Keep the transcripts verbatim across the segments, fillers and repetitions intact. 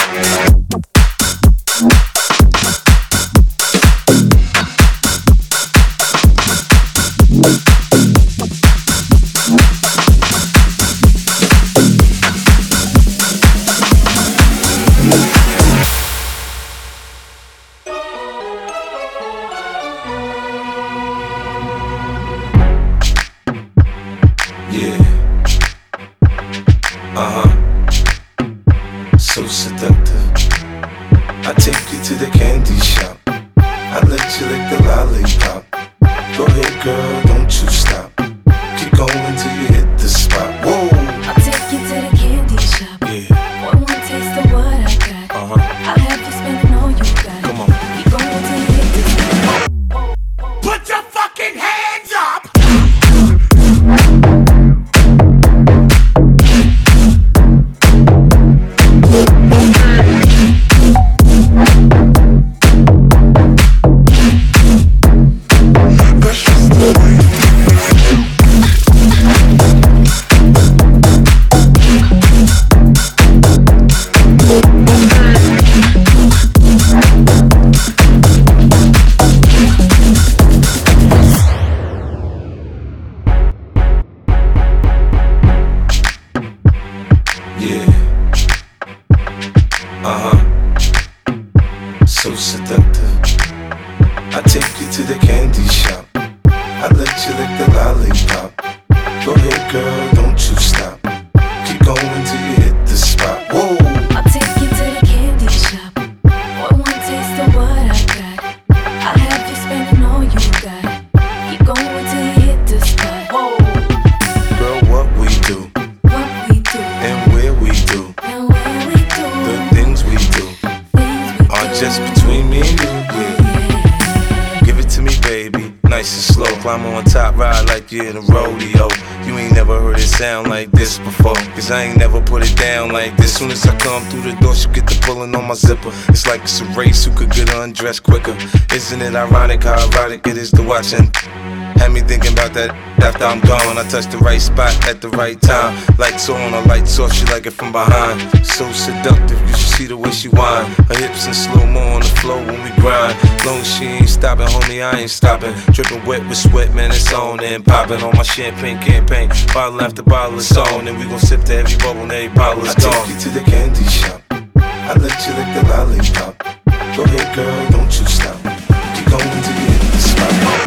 It's like it's a race who could get undressed quicker. Isn't it ironic how erotic it is to watch? And had me thinking about that after I'm gone. I touched the right spot at the right time. Lights on, or lights off, she like it from behind. So seductive, you should see the way she whine. Her hips in slow-mo on the floor when we grind. Long as she ain't stopping, homie, I ain't stopping. Dripping wet with sweat, man, it's on and popping. On my champagne campaign, bottle after bottle is on. And we gon' sip to every bubble and every bottle is gone. I take you to the candy shop, I let you lick the lollipop. Go ahead, girl, don't you stop. Keep going till you hit the spot.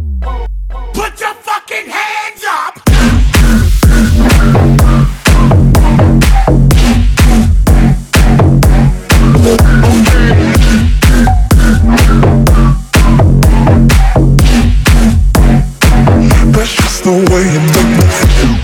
Put your fucking hands up! That's just the way you make me feel.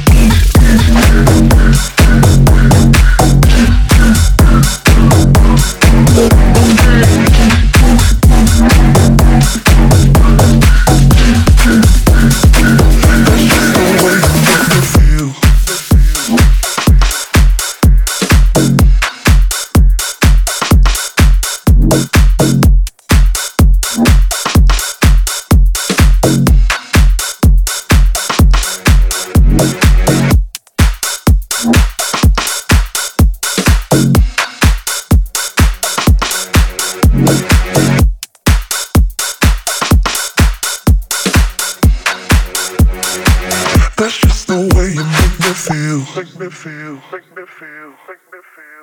That's just the way you make me feel. Make me feel, make me feel, make me feel.